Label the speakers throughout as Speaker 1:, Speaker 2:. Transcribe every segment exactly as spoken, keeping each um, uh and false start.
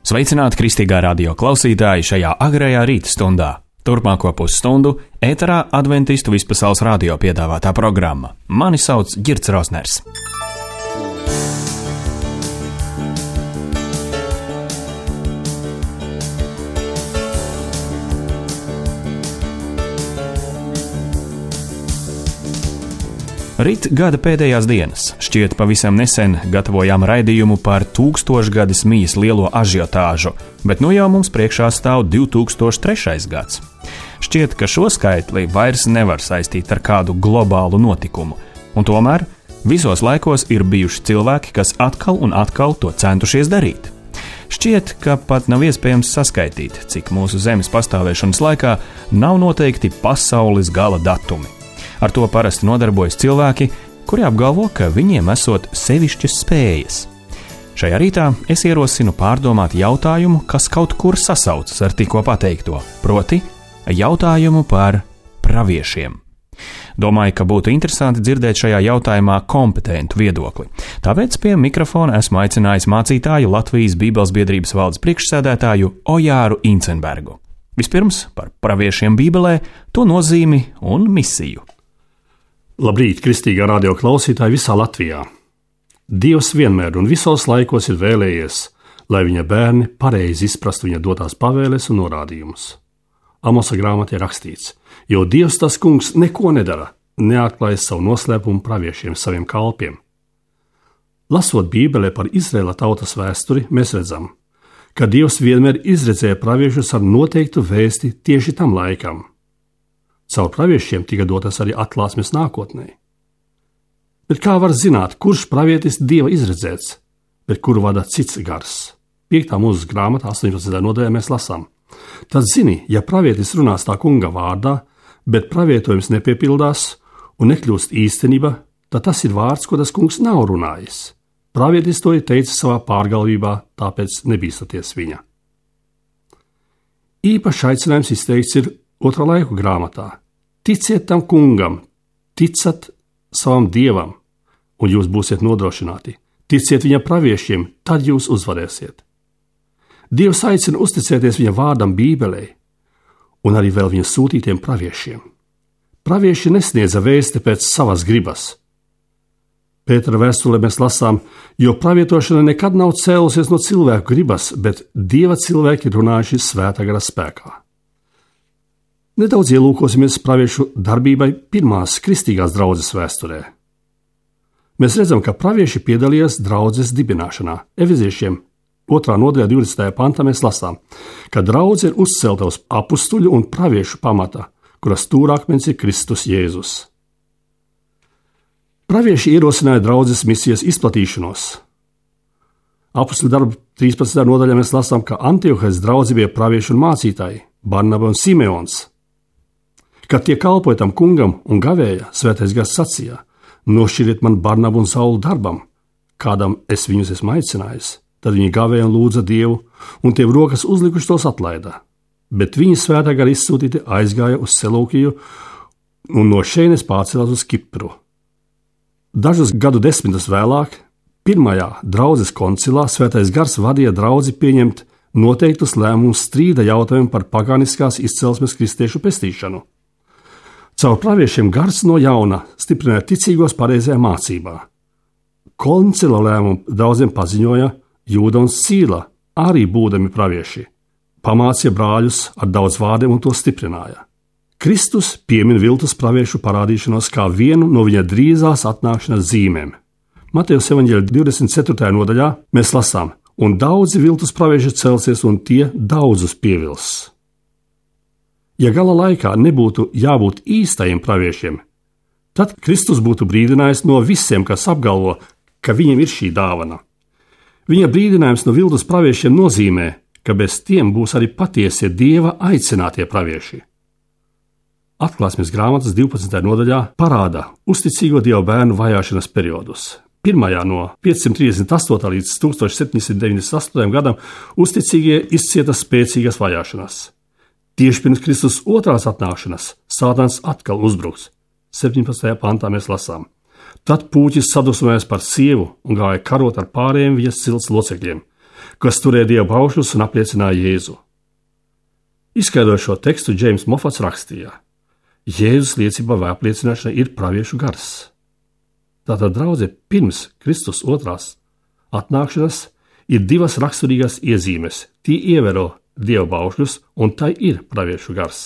Speaker 1: Sveicināti kristīgā radio klausītāji šajā agrajā rīta stundā. Turpmāko pusstundu ēterā Adventistu vispasaules radio piedāvātā programma. Mani sauc Girts Rosners. Rīt gada pēdējās dienas. Šķiet, pavisam nesen gatavojām raidījumu par tūkstošgades mijas lielo ažiotāžu, bet nu jau mums priekšā stāv divi tūkstoši trešais gads. Šķiet, ka šo skaitli vairs nevar saistīt ar kādu globālu notikumu, un tomēr visos laikos ir bijuši cilvēki, kas atkal un atkal to centušies darīt. Šķiet, ka pat nav iespējams saskaitīt, cik mūsu zemes pastāvēšanas laikā nav noteikti pasaules gala datumi. Ar to parasti nodarbojas cilvēki, kuri apgalvo, ka viņiem esot sevišķas spējas. Šajā rītā es ierosinu pārdomāt jautājumu, kas kaut kur sasaucas ar tikko pateikto, proti jautājumu par praviešiem. Domāju, ka būtu interesanti dzirdēt šajā jautājumā kompetentu viedokli. Tāpēc pie mikrofona esmu aicinājis mācītāju Latvijas Bībeles biedrības valdes priekšsēdētāju Ojāru Incenbergu. Vispirms par praviešiem Bībelē, to nozīmi un misiju.
Speaker 2: Labrīt, kristīgā radio klausītāji visā Latvijā! Dievs vienmēr un visos laikos ir vēlējies, lai viņa bērni pareizi izprastu viņa dotās pavēles un norādījumus. Amosa grāmatā ir rakstīts, jo Dievs tas kungs neko nedara, neatklājas savu noslēpumu praviešiem saviem kalpiem. Lasot Bībelē par Izraēla tautas vēsturi, mēs redzam, ka Dievs vienmēr izredzēja praviešus ar noteiktu vēsti tieši tam laikam. Caur praviešiem tika dotas arī atklāsmes nākotnē. Bet kā var zināt, kurš pravietis Dieva izredzēts, bet kuru vada cits gars? Piektā mūzes grāmatā astoņpadsmitajā nodaļā mēs lasām. Tad zini, ja pravietis runās tā kunga vārdā, bet pravietojums nepiepildās un nekļūst īstenība, tad tas ir vārds, ko tas kungs nav runājis. Pravietis to ir teicis savā pārgalvībā, tāpēc nebīstaties viņa. Īpašs aicinājums izteikts ir Otrā laiku grāmatā. Ticiet tam kungam, ticat savam dievam, un jūs būsiet nodrošināti. Ticiet viņa praviešiem, tad jūs uzvarēsiet. Dievs aicina uzticēties viņa vārdam Bībelē, un arī vēl viņa sūtītiem praviešiem. Pravieši nesniedza vēsti pēc savas gribas. Pētera vēstulē mēs lasām, jo pravietošana nekad nav cēlusies no cilvēku gribas, bet Dieva cilvēki ir runājuši svētā gara spēkā. Nedaudz ielūkosimies praviešu darbībai pirmās kristīgās draudzes vēsturē. Mēs redzam, ka pravieši piedalījās draudzes dibināšanā. Efeziešiem otrā nodaļā divdesmitajā pantā mēs lasām, ka draudze ir uzcelta uz apustuļu un praviešu pamata, kuras stūrakmens ir Kristus Jēzus. Pravieši ierosināja draudzes misijas izplatīšanos. Apustuļu darbu trīspadsmitajā nodaļā mēs lasām, ka Antiohijas draudze bija pravieši un mācītāji, Barnaba un Simeons. Kad tie kalpoja tam kungam un gavēja, svētais gars sacīja: nošķiriet man Barnabu un Saulu darbam, kādam es viņus esmu aicinājis. Tad viņi gavēja un lūdza Dievu, un tie rokas uzlikuši tos atlaida. Bet viņi svētā gara izsūtīti aizgāja uz Selūkiju un no šejienes pārcēlās uz Kipru. Dažus gadu desmitus vēlāk, pirmajā draudzes koncilā, svētais gars vadīja draudzi pieņemt noteiktus lēmumus strīda jautājumu par pagāniskās izcelsmes kristiešu pestīšanu. Caur praviešiem gars no jauna stiprināja ticīgos pareizajā mācībā. Koncila lēmumu daudziem paziņoja Jūda un Sīla, arī būdami pravieši. Pamācīja brāļus ar daudz vārdiem un to stiprināja. Kristus piemin viltus praviešu parādīšanos kā vienu no viņa drīzās atnākšanas zīmēm. Matejas evaņģēļa divdesmit ceturtajā nodaļā mēs lasām, un daudzi viltus pravieši celsies un tie daudzus pievils. Ja gala laikā nebūtu jābūt īstajiem praviešiem, tad Kristus būtu brīdinājis no visiem, kas apgalvo, ka viņiem ir šī dāvana. Viņa brīdinājums no viltus praviešiem nozīmē, ka bez tiem būs arī patiesie Dieva aicinātie pravieši. Atklāsmes grāmatas divpadsmitajā nodaļā parāda uzticīgo Dieva bērnu vajāšanas periodus. Pirmajā no piecsimt trīsdesmit astotā līdz tūkstoš septiņsimt deviņdesmit astotajam gadam uzticīgie izcieta spēcīgas vajāšanas. Tieši pirms Kristus otrās atnākšanas Sātans atkal uzbruks. septiņpadsmitajā pantā mēs lasām. Tad pūķis sadusmojās par sievu un gāja karot ar pārējiem viņas cilts locekļiem. kas turēja Dieva baušļus un apliecināja Jēzu. Izskaidrojot šo tekstu, Džeims Mofats rakstīja: Jēzus liecība vai apliecināšana ir praviešu gars. Tātad draudze pirms Kristus otrās atnākšanas ir divas raksturīgās iezīmes. Tie ievēro Dieva baušļus, un tai ir praviešu gars.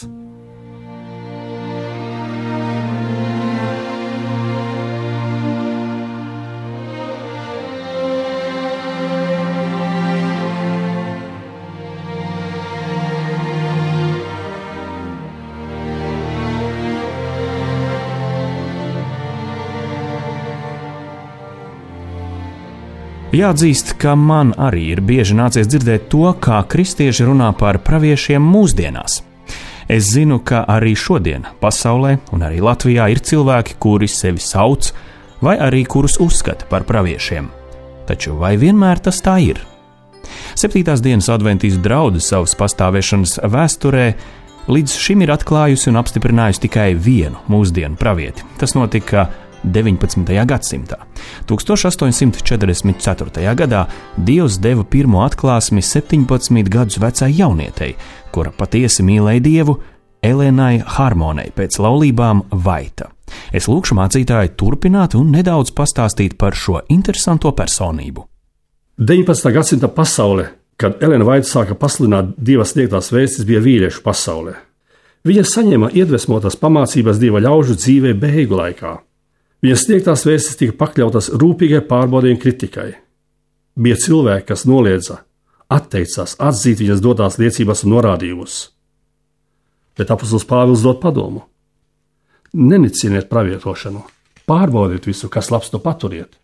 Speaker 1: Jāatzīst, ka man arī ir bieži nācies dzirdēt to, kā kristieši runā par praviešiem mūsdienās. Es zinu, ka arī šodien pasaulē un arī Latvijā ir cilvēki, kuri sevi sauc vai arī kurus uzskata par praviešiem. Taču vai vienmēr tas tā ir? Septītās dienas adventīstu draudzene savas pastāvēšanas vēsturē līdz šim ir atklājusi un apstiprinājusi tikai vienu mūsdienu pravieti. Tas notika deviņpadsmitajā gadsimtā. tūkstoš astoņsimt četrdesmit ceturtajā gadā Dievs deva pirmo atklāsmi septiņpadsmit gadus vecai jaunietei, kura patiesi mīlēja Dievu, Elenai Harmonei pēc laulībām Vaita. Es lūkšu mācītāju turpināt un nedaudz pastāstīt par šo interesanto personību.
Speaker 2: deviņpadsmitā gadsimta pasaule, kad Elena Vaita sāka pasludināt Dieva sniegtās vēstis, bija vīriešu pasaule. Viņa saņēma iedvesmotas pamācības Dieva ļaužu dzīvē beigu laikā. Viņas sniegtās vēstis tika pakļautas rūpīgai pārbaudījuma kritikai. Bija cilvēki, kas noliedza, atteicās atzīt viņas dotās liecības un norādījumus. Bet apostols Pāvils dod padomu: neniciniet pravietošanu, pārbaudiet visu, kas labs, to paturiet.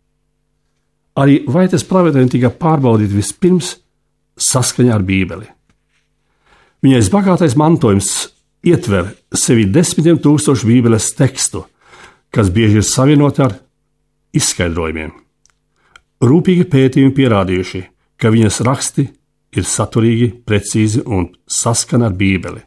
Speaker 2: Arī Vaitas pravietojumi tika pārbaudīti vispirms saskaņā ar Bībeli. Viņais bagātais mantojums ietver sevi desmitiem tūkstošu Bībeles tekstu, kas bieži ir savienoti ar izskaidrojumiem. Rūpīgi pētījumi pierādījuši, ka viņas raksti ir saturīgi, precīzi un saskana ar Bībeli.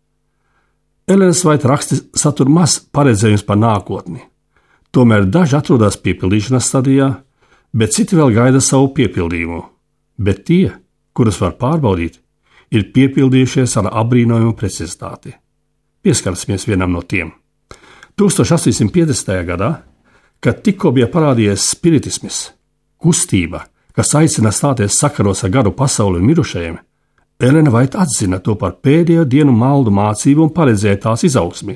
Speaker 2: Elenas Vaita raksti satur maz paredzējums par nākotni. Tomēr daži atrodas piepildīšanas stadijā, bet citi vēl gaida savu piepildījumu. Bet tie, kurus var pārbaudīt, ir piepildījušies ar apbrīnojumu precizitāti. Pieskarsimies vienam no tiem. tūkstoš astoņsimt piecdesmitajā gadā, kad tikko bija parādījies spiritisms, kustība, kas aicina stāties sakaros ar garu pasauli un mirušajiem, Elena Vaita atzina to par pēdējo dienu maldu mācību un paredzēja tās izaugsmi.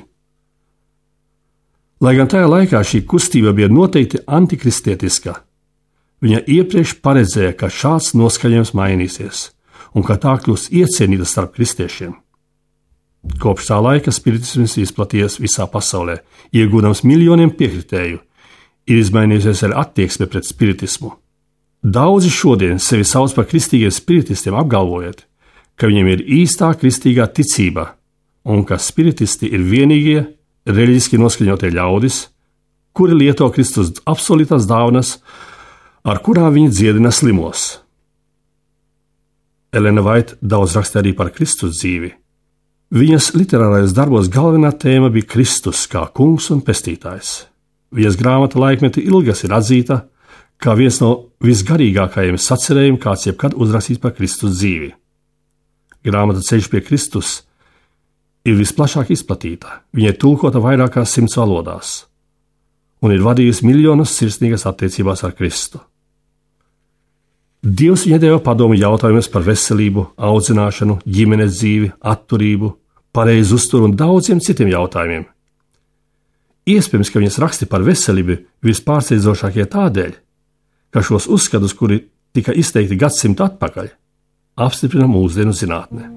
Speaker 2: Lai gan tajā laikā šī kustība bija noteikti antikristietiska, viņa iepriekš paredzēja, ka šāds noskaņojums mainīsies un ka tā kļūs iecienīta starp kristiešiem. Kopš tā laika spiritisms izplatījies visā pasaulē, iegūdams miljoniem piekritēju, ir izmainījusies arī attieksme pret spiritismu. Daudzi šodien sevi sauc par kristīgiem spiritistiem, apgalvojot, ka viņiem ir īstā kristīgā ticība un ka spiritisti ir vienīgie reliģiski noskaņotie ļaudis, kuri lieto Kristus absolūtās dāvanas, ar kurām viņi dziedina slimos. Elena Vaita daudz raksta arī par Kristus dzīvi. Viņas literārajos darbos galvenā tēma bija Kristus kā kungs un pestītājs. Viņas grāmata Laikmeta ilgas ir atzīta kā viens no visgarīgākajiem sacerējumiem, kāds jebkad uzrakstīts par Kristus dzīvi. Grāmata Ceļš pie Kristus ir visplašāk izplatīta, viņa ir tulkota vairākās simts valodās un ir vadījusi miljonus sirsnīgas attiecībās ar Kristu. Dievs viņai deva padomu jautājumus par veselību, audzināšanu, ģimenes dzīvi, atturību, pareizu uzturu un daudziem citiem jautājumiem. Iespējams, ka viņas raksti par veselību vispārsteidzošākie tādēļ, ka šos uzskatus, kuri tika izteikti gadsimtu atpakaļ, apstiprina mūsdienu zinātne.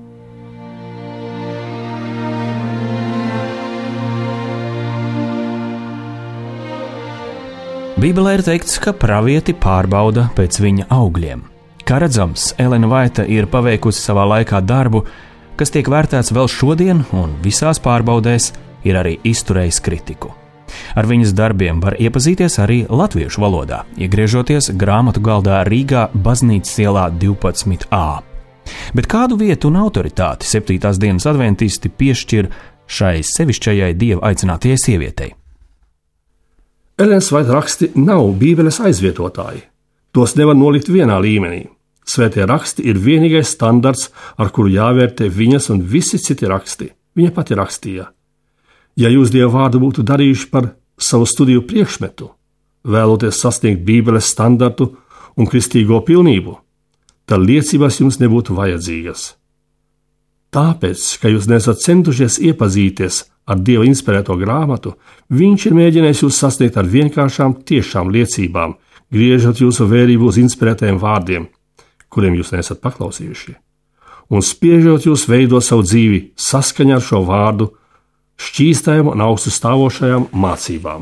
Speaker 1: Bībelē ir teikts, ka pravieti pārbauda pēc viņa augļiem. Kā redzams, Elena Vaita ir paveikusi savā laikā darbu, kas tiek vērtēts vēl šodien, un visās pārbaudēs ir arī izturējis kritiku. Ar viņas darbiem var iepazīties arī latviešu valodā, iegriežoties grāmatu galdā Rīgā Baznīcas ielā divpadsmit A. Bet kādu vietu un autoritāti septītās dienas adventisti piešķir šai sevišķajai Dieva aicinātajai sievietei?
Speaker 2: Elenas Vaita raksti nav Bībeles aizvietotāji. Tos nevar nolikt vienā līmenī. Svētie raksti ir vienīgais standarts, ar kuru jāvērtē viņas un visi citi raksti. Viņa pati rakstīja: ja jūs Dieva vārdu būtu darījuši par savu studiju priekšmetu, vēloties sasniegt Bībeles standartu un kristīgo pilnību, tad liecības jums nebūtu vajadzīgas. Tāpēc, ka jūs nesat centušies iepazīties ar Dieva inspirēto grāmatu, viņš ir mēģinājis jūs sasniegt ar vienkāršām tiešām liecībām, griežot jūsu vērību uz inspirētajiem vārdiem, kuriem jūs nesat paklausījuši, un spiežot jūs veidot savu dzīvi saskaņā ar šo vārdu, šķīstajām un augstu stāvošajām mācībām.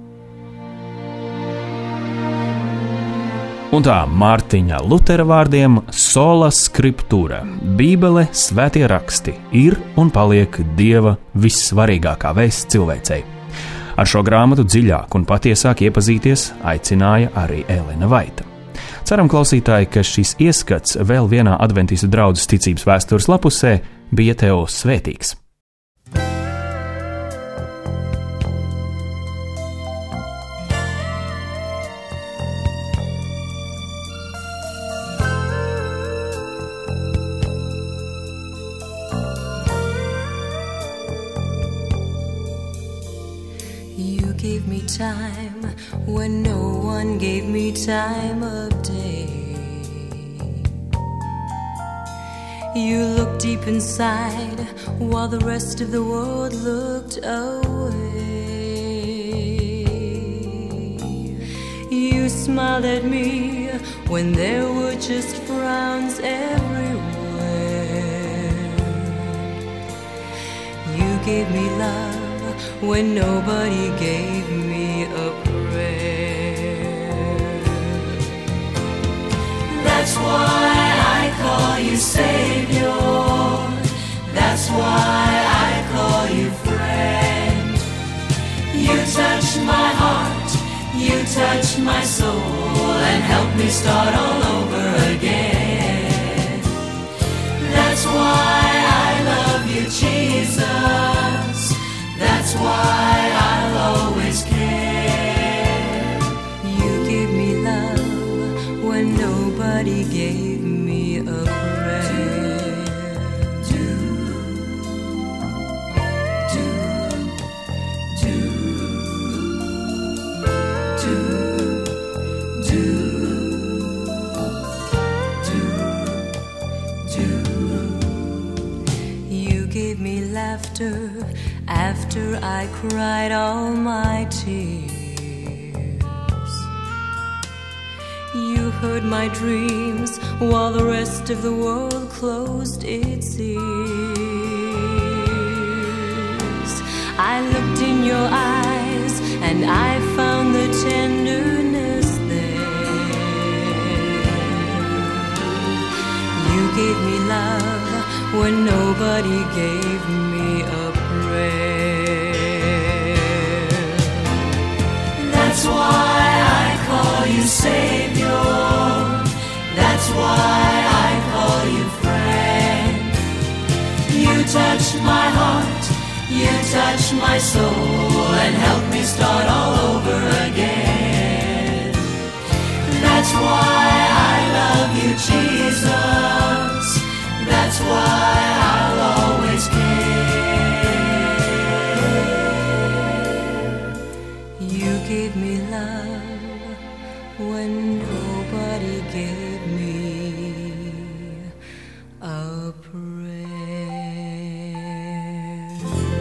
Speaker 1: Un tā Mārtiņa Lutera vārdiem sola scriptura, Bībele, svētie raksti, ir un paliek Dieva vissvarīgākā vēsts cilvēcei. Ar šo grāmatu dziļāk un patiesāk iepazīties aicināja arī Elena Vaita. Ceram, klausītāji, ka šis ieskats vēl vienā adventistu draudzes ticības vēstures lapusē bija tev svētīgs.
Speaker 3: Gave me time when no one gave me time of day. You looked deep inside while the rest of the world looked away. You smiled at me when there were just frowns everywhere. You gave me love when nobody gave me a prayer. That's why I call you Savior. That's why I call you friend. You touch my heart, you touch my soul, and help me start all over again. That's why I love you, Jesus. That's why I'll always care. You gave me love when nobody gave me a prayer. Do, do, do, do, do, do, do. You gave me laughter after I cried all my tears. You heard my dreams while the rest of the world closed its ears. I looked in your eyes and I found the tenderness there. You gave me love when nobody gave me a That's why I call you Savior. That's why I call you friend. You touch my heart, you touch my soul, and help me start all over again. That's why I love you, Jesus. That's why I'll always care. You gave me love when nobody gave me a prayer.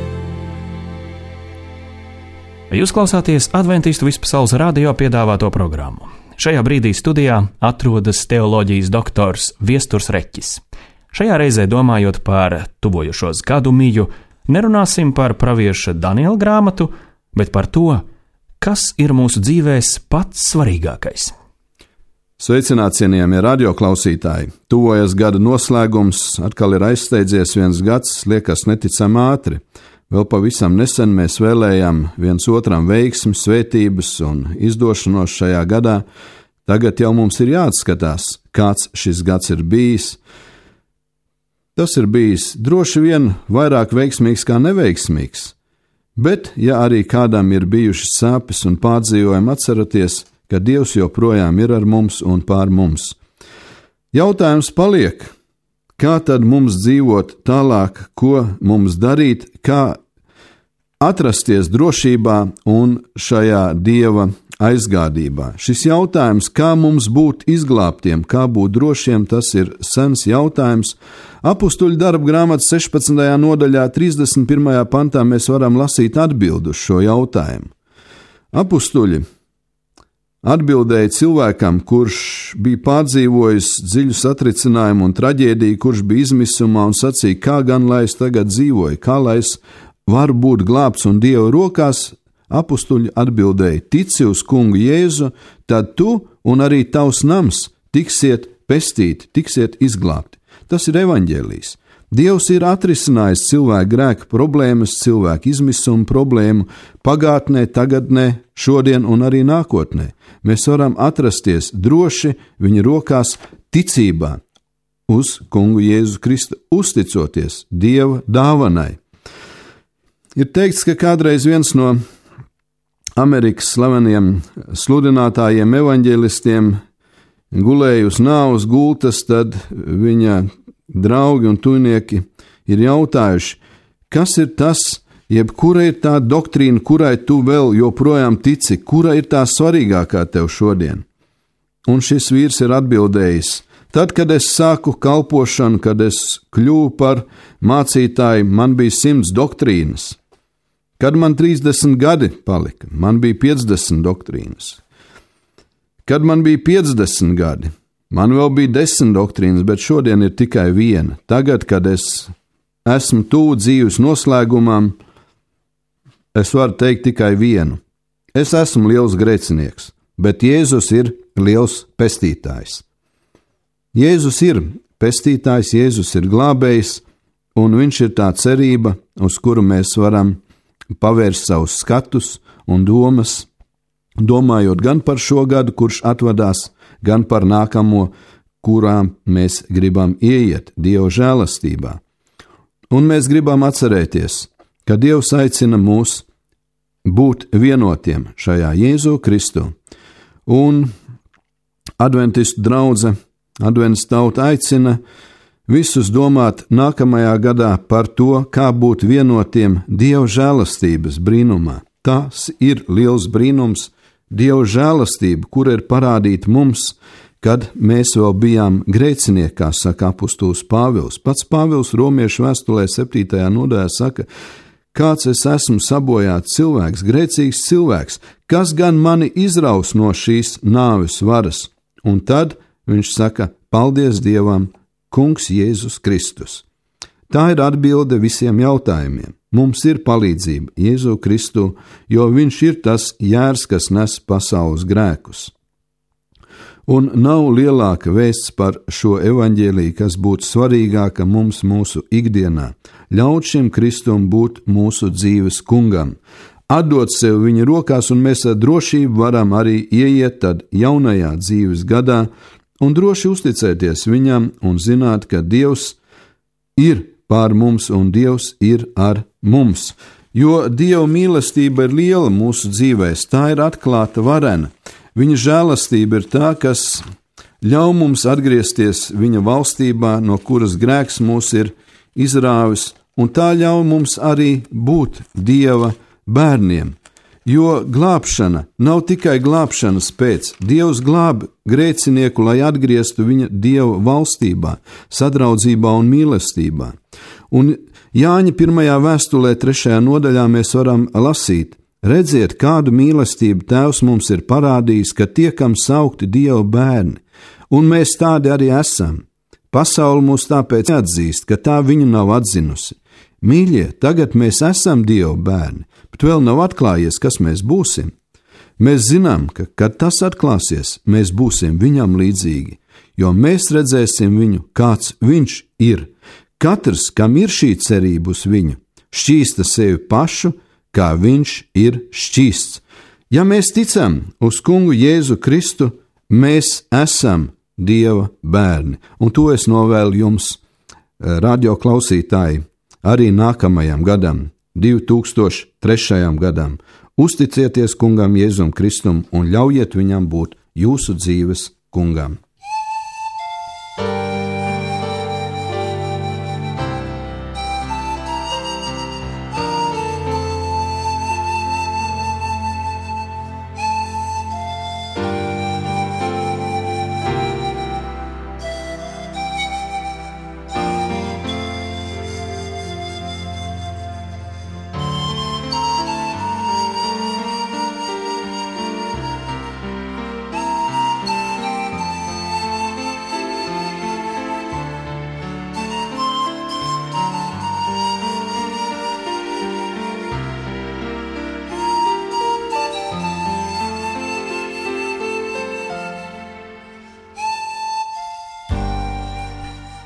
Speaker 1: Jūs klausāties Adventistu vispasaules radio piedāvāto programmu. Šajā brīdī studijā atrodas teoloģijas doktors Viesturs Reķis. Šajā reizē domājot par tuvojošos gadu miju, nerunāsim par pravieša Daniela grāmatu, bet par to, kas ir mūsu dzīvēs pats svarīgākais.
Speaker 4: Sveicināti, cienījamie radioklausītāji! Tuvojas gada noslēgums, atkal ir aizsteidzies viens gads, liekas neticami ātri. Vēl pavisam nesen mēs vēlējām viens otram veiksmi, svētības un izdošanos šajā gadā. Tagad jau mums ir jāatskatās, kāds šis gads ir bijis. Tas ir bijis droši vien vairāk veiksmīgs kā neveiksmīgs, bet, ja arī kādam ir bijušas sāpes un pārdzīvojumi, atceraties, ka Dievs joprojām ir ar mums un pār mums. Jautājums paliek, kā tad mums dzīvot tālāk, ko mums darīt, kā atrasties drošībā un šajā Dieva aizgādībā. Šis jautājums, kā mums būt izglābtiem, kā būt drošiem, tas ir sens jautājums. Apustuļu darbu grāmatas sešpadsmitajā nodaļā, trīsdesmit pirmajā pantā mēs varam lasīt atbildi uz šo jautājumu. Apustuļi atbildēja cilvēkam, kurš bija pārdzīvojis dziļu satricinājumu un traģēdiju, kurš bija izmisumā un sacīja, kā gan lai es tagad dzīvoju, kā lai es varu būt glābts un Dieva rokās. Apustuļi atbildēja, tici uz kungu Jēzu, tad tu un arī tavs nams tiksiet pestīti, tiksiet izglābti. Tas ir evaņģēlijs. Dievs ir atrisinājis cilvēku grēka problēmas, cilvēku izmisuma problēmu pagātnē, tagadnē, šodien un arī nākotnē. Mēs varam atrasties droši viņa rokās ticībā uz kungu Jēzu Kristu, uzticoties Dieva dāvanai. Ir teikts, ka kādreiz viens no Amerikas slaveniem sludinātājiem, evaņģēlistiem gulēja uz nāves gultas, tad viņa draugi un tuvinieki ir jautājuši, kas ir tas, jeb kura ir tā doktrīna, kurai tu vēl joprojām tici, kura ir tā svarīgākā tev šodien? Un šis vīrs ir atbildējis, tad, kad es sāku kalpošanu, kad es kļuvu par mācītāju, man bija simts doktrīnas. Kad man trīsdesmit gadi palika, man bija piecdesmit doktrīnas. Kad man bija piecdesmit gadi, man vēl bija desmit doktrīnas, bet šodien ir tikai viena. Tagad, kad es esmu tuvu dzīves noslēgumam, es varu teikt tikai vienu. Es esmu liels grēcinieks, bet Jēzus ir liels pestītājs. Jēzus ir pestītājs, Jēzus ir glābējs, un viņš ir tā cerība, uz kuru mēs varam pavērst savus skatus un domas, domājot gan par šo gadu, kurš atvadās, gan par nākamo, kurā mēs gribam ieiet Dieva žēlastībā. Un mēs gribam atcerēties, ka Dievs aicina mūs būt vienotiem šajā Jēzu Kristu. Un adventistu draudze, adventas tauta aicina visus domāt nākamajā gadā par to, kā būt vienotiem Dieva žēlastības brīnumā. Tas ir liels brīnums, Dieva žēlastība, kura ir parādīta mums, kad mēs vēl bijām grēcinieki, kā saka apustulis Pāvils. Pats Pāvils Romiešu vēstulē septītajā nodaļā saka, kāds es esmu sabojāts cilvēks, grēcīgs cilvēks, kas gan mani izraus no šīs nāves varas? Un tad viņš saka, paldies Dievam, Kungs Jēzus Kristus. Tā ir atbilde visiem jautājumiem. Mums ir palīdzība Jēzu Kristu, jo viņš ir tas jērs, kas nes pasaules grēkus. Un nav lielāka vēsts par šo evaņģēliju, kas būtu svarīgāka mums mūsu ikdienā. Ļaut šim Kristum būt mūsu dzīves kungam. Atdot sev viņa rokās, un mēs ar drošību varam arī ieiet tad jaunajā dzīves gadā, un droši uzticēties viņam un zināt, ka Dievs ir pār mums un Dievs ir ar mums. Jo Dieva mīlestība ir liela mūsu dzīvēs, tā ir atklāta varena. Viņa žēlastība ir tā, kas ļauj mums atgriezties viņa valstībā, no kuras grēks mūs ir izrāvis, un tā ļauj mums arī būt Dieva bērniem. Jo glābšana nav tikai glābšanas pēc. Dievs glāb grēcinieku, lai atgrieztu viņa Dieva valstībā, sadraudzībā un mīlestībā. Un Jāņa pirmajā vēstulē, trešajā nodaļā mēs varam lasīt, redziet, kādu mīlestību Tēvs mums ir parādījis, ka tiekam saukti Dieva bērni, un mēs tādi arī esam. Pasaule mūs tāpēc atzīst, ka tā viņu nav atzinusi. Mīļie, tagad mēs esam Dieva bērni, bet vēl nav atklājies, kas mēs būsim. Mēs zinām, ka, kad tas atklāsies, mēs būsim viņam līdzīgi, jo mēs redzēsim viņu, kāds viņš ir. Katrs, kam ir šī cerība uz viņu, šķīsta sevi pašu, kā viņš ir šķīsts. Ja mēs ticam uz kungu Jēzu Kristu, mēs esam Dieva bērni, un to es novēlu jums, radio klausītāji, arī nākamajam gadam, divi tūkstoši trešajam gadam. Uzticieties kungam Jēzum Kristum un ļaujiet viņam būt jūsu dzīves kungam.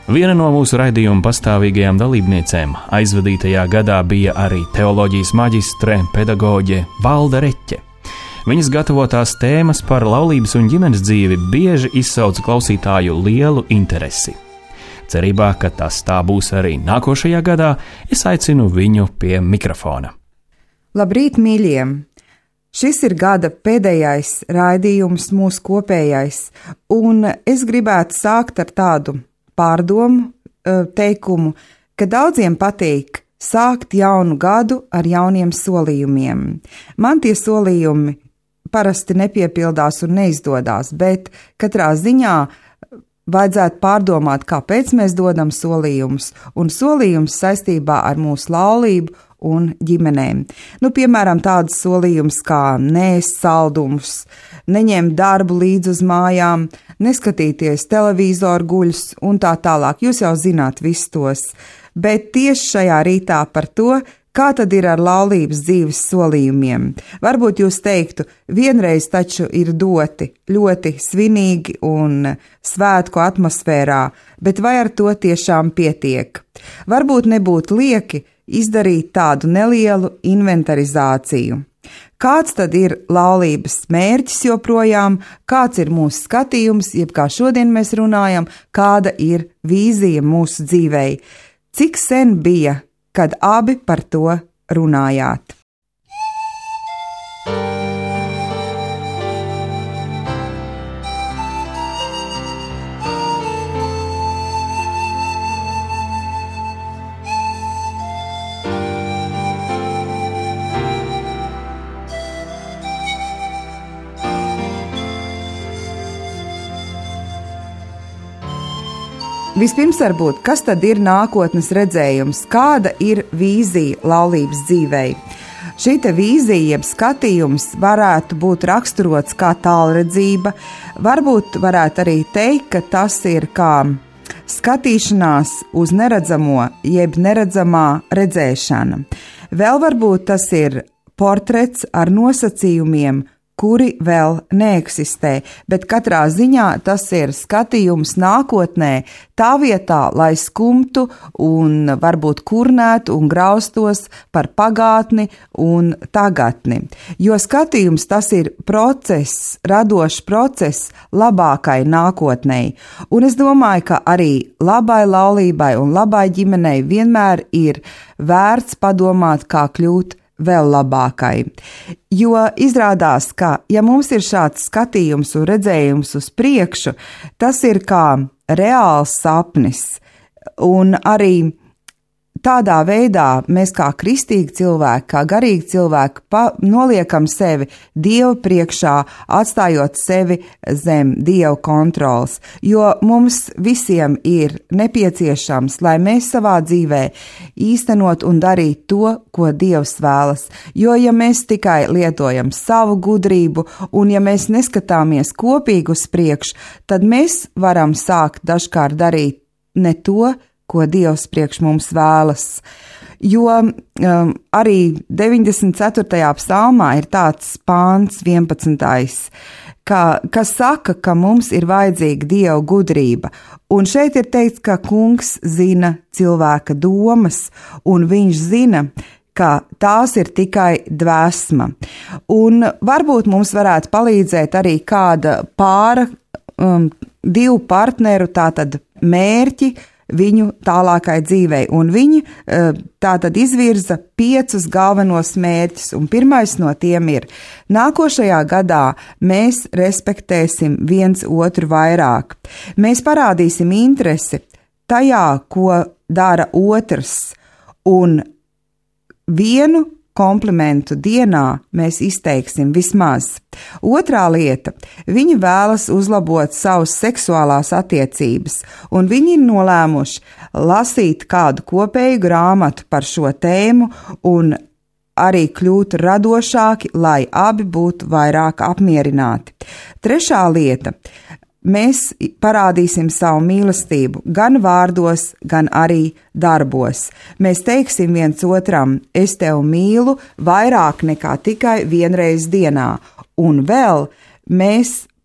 Speaker 1: Viena no mūsu raidījuma pastāvīgajām dalībniecēm aizvadītajā gadā bija arī teoloģijas maģistre, pedagoģe Valda Reķe. Viņas gatavotās tēmas par laulības un ģimenes dzīvi bieži izsauca klausītāju lielu interesi. Cerībā, ka tas tā būs arī nākošajā gadā, es aicinu viņu pie mikrofona.
Speaker 5: Labrīt, mīļiem! Šis ir gada pēdējais raidījums, mūsu kopējais, un es gribētu sākt ar tādu pārdomu teikumu, ka daudziem patīk sākt jaunu gadu ar jauniem solījumiem. Man tie solījumi parasti nepiepildās un neizdodās, bet katrā ziņā vajadzētu pārdomāt, kāpēc mēs dodam solījumus, un solījumus saistībā ar mūsu laulību un ģimenēm. Nu, piemēram, tādas solījumus kā neēst saldumus, neņemt darbu līdz uz mājām, neskatīties televizoru guļus un tā tālāk. Jūs jau zināt visus tos, bet tieši šajā rītā par to, kā tad ir ar laulības dzīves solījumiem. Varbūt jūs teiktu, vienreiz taču ir doti ļoti svinīgi un svētku atmosfērā, bet vai ar to tiešām pietiek? Varbūt nebūtu lieki izdarīt tādu nelielu inventarizāciju. Kāds tad ir laulības mērķis joprojām, kāds ir mūsu skatījums, jeb kā šodien mēs runājam, kāda ir vīzija mūsu dzīvei? Cik sen bija, kad abi par to runājāt? Vispirms varbūt, kas tad ir nākotnes redzējums, kāda ir vīzija laulības dzīvei? Šī te vīzija, jeb skatījums varētu būt raksturots kā tālredzība, varbūt varētu arī teikt, ka tas ir kā skatīšanās uz neredzamo, jeb neredzamā redzēšana. Vēl varbūt tas ir portrets ar nosacījumiem, kuri vēl neeksistē, bet katrā ziņā tas ir skatījums nākotnē, tā vietā, lai skumtu un varbūt kurnētu un graustos par pagātni un tagadni. Jo skatījums tas ir process, radošs process labākai nākotnei. Un es domāju, ka arī labai laulībai un labai ģimenei vienmēr ir vērts padomāt, kā kļūt vēl labākai. Jo izrādās, ka, ja mums ir šāds skatījums un redzējums uz priekšu, tas ir kā reāls sapnis. Un arī tādā veidā mēs kā kristīgi cilvēki, kā garīgi cilvēki pa, noliekam sevi Dieva priekšā, atstājot sevi zem Dieva kontrols, jo mums visiem ir nepieciešams, lai mēs savā dzīvē īstenot un darīt to, ko Dievs vēlas, jo ja mēs tikai lietojam savu gudrību un ja mēs neskatāmies kopīgi uz priekšu, tad mēs varam sākt dažkārt darīt ne to, ko Dievs priekš mums vēlas. Jo um, arī deviņdesmit ceturtajā psalmā ir tāds pāns vienpadsmitais, ka, kas saka, ka mums ir vajadzīga Dieva gudrība. Un šeit ir teikts, ka kungs zina cilvēka domas, un viņš zina, ka tās ir tikai dvēsma. Un varbūt mums varētu palīdzēt arī kāda pāra um, divu partneru tātad mērķi, viņu tālākai dzīvei, un viņi tātad izvirza piecus galvenos mērķus, un pirmais no tiem ir: nākošajā gadā mēs respektēsim viens otru vairāk, mēs parādīsim interesi tajā, ko dara otrs, un vienu komplimentu dienā mēs izteiksim vismaz. Otrā lieta – viņi vēlas uzlabot savas seksuālās attiecības, un viņi ir nolēmuši lasīt kādu kopēju grāmatu par šo tēmu un arī kļūt radošāki, lai abi būtu vairāk apmierināti. Trešā lieta – mēs parādīsim savu mīlestību gan vārdos, gan arī darbos. Mēs teiksim viens otram: es tevi mīlu vairāk nekā tikai vienreiz dienā. Un vēl mēs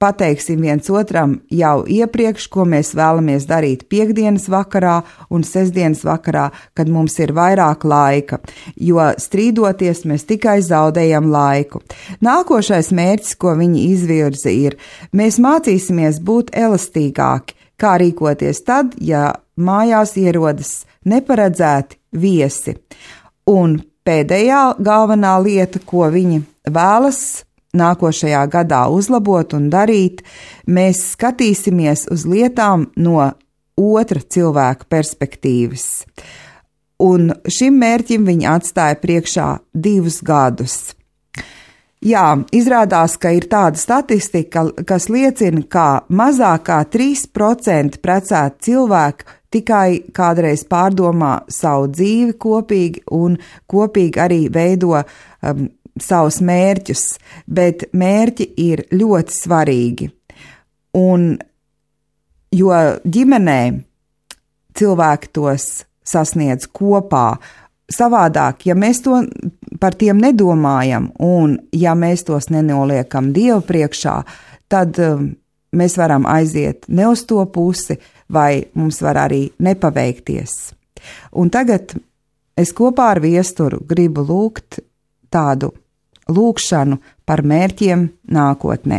Speaker 5: pateiksim viens otram jau iepriekš, ko mēs vēlamies darīt piekdienas vakarā un sestdienas vakarā, kad mums ir vairāk laika, jo strīdoties mēs tikai zaudējam laiku. Nākošais mērķis, ko viņi izvirza, ir: mēs mācīsimies būt elastīgāki, kā rīkoties tad, ja mājās ierodas neparedzēti viesi. Un pēdējā galvenā lieta, ko viņi vēlas nākošajā gadā uzlabot un darīt, mēs skatīsimies uz lietām no otra cilvēka perspektīvas. Un šim mērķim viņi atstāja priekšā divus gadus. Jā, izrādās, ka ir tāda statistika, kas liecina, ka mazāk kā trīs procenti precēti cilvēki tikai kādreiz pārdomā savu dzīvi kopīgi un kopīgi arī veido um, savus mērķus, bet mērķi ir ļoti svarīgi. Un, jo ģimenē cilvēki tos sasniedz kopā, savādāk, ja mēs to par tiem nedomājam un ja mēs tos nenoliekam Dievu priekšā, tad um, mēs varam aiziet ne uz to pusi, vai mums var arī nepaveikties. Un tagad es kopā ar viesturu gribu lūgt tādu lūgšanu par mērķiem nākotnē.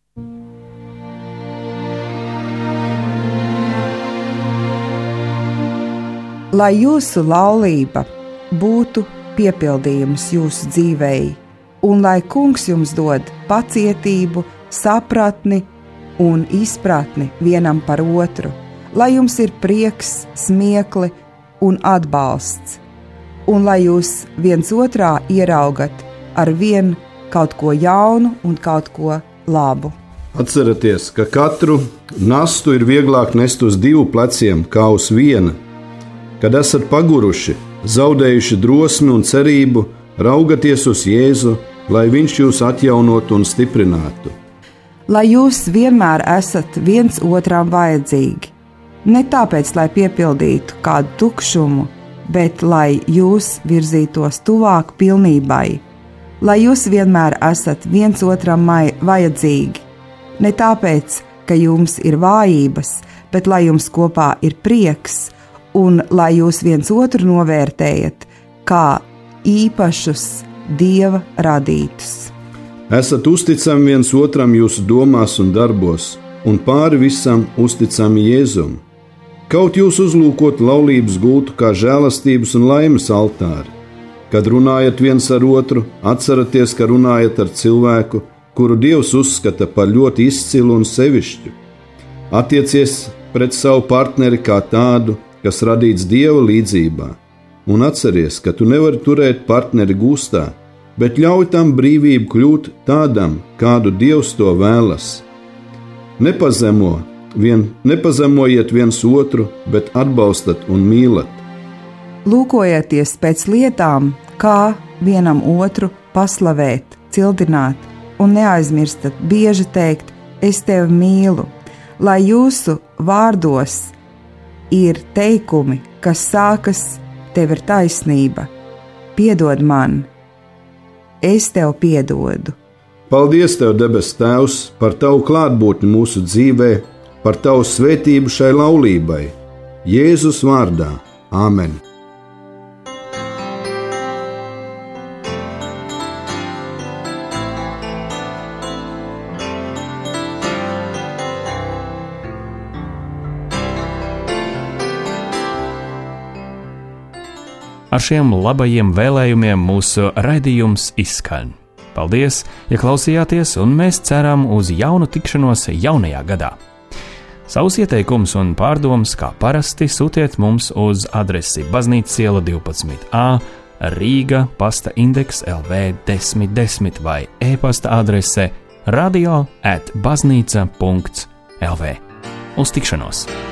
Speaker 5: Lai jūsu laulība būtu piepildījums jūsu dzīvei, un lai Kungs jums dod pacietību, sapratni un izpratni vienam par otru, lai jums ir prieks, smiekli un atbalsts, un lai jūs viens otrā ieraugat ar vien kaut ko jaunu un kaut ko labu.
Speaker 4: Atcerieties, ka katru nastu ir vieglāk nest uz divu pleciem kā uz viena. Kad esat paguruši, zaudējuši drosmi un cerību, raugaties uz Jēzu, lai viņš jūs atjaunotu un stiprinātu.
Speaker 5: Lai jūs vienmēr esat viens otram vajadzīgi, ne tāpēc, lai piepildītu kādu tukšumu, bet lai jūs virzītos tuvāk pilnībai. Lai jūs vienmēr esat viens otram vajadzīgi, ne tāpēc, ka jums ir vājības, bet lai jums kopā ir prieks, un lai jūs viens otru novērtējat kā īpašus Dieva radītus.
Speaker 4: Esat uzticami viens otram jūsu domās un darbos, un pāri visam uzticami Jēzum. Kaut jūs uzlūkot laulības gultu kā žēlastības un laimes altāri. Kad runājat viens ar otru, atceraties, ka runājat ar cilvēku, kuru Dievs uzskata par ļoti izcilu un sevišķu. Attiecies pret savu partneri kā tādu, kas radīts Dieva līdzībā, un atceries, ka tu nevari turēt partneri gūstā, bet ļauj tam brīvību kļūt tādam, kādu Dievs to vēlas. Nepazemo, vien, nepazemojiet viens otru, bet atbalstat un mīlat.
Speaker 5: Lūkojieties pēc lietām, kā vienam otru paslavēt, cildināt, un neaizmirstat bieži teikt: es tevi mīlu, lai jūsu vārdos ir teikumi, kas sākas: tev ir taisnība, piedod man, es tev piedodu.
Speaker 4: Paldies tev, debes Tēvs, par tavu klātbūtni mūsu dzīvē, par tavu svētību šai laulībai. Jēzus vārdā. Āmen!
Speaker 1: Ar šiem labajiem vēlējumiem mūsu raidījums izskan. Paldies, ja klausījāties, un mēs ceram uz jaunu tikšanos jaunajā gadā. Savus ieteikumus un pārdomas, kā parasti, sūtiet mums uz adresi Baznīcas iela divpadsmit A, Rīga, pasta indeks L V desmit desmit vai e-pasta adrese radio at baznīca punkts L V. Uz tikšanos!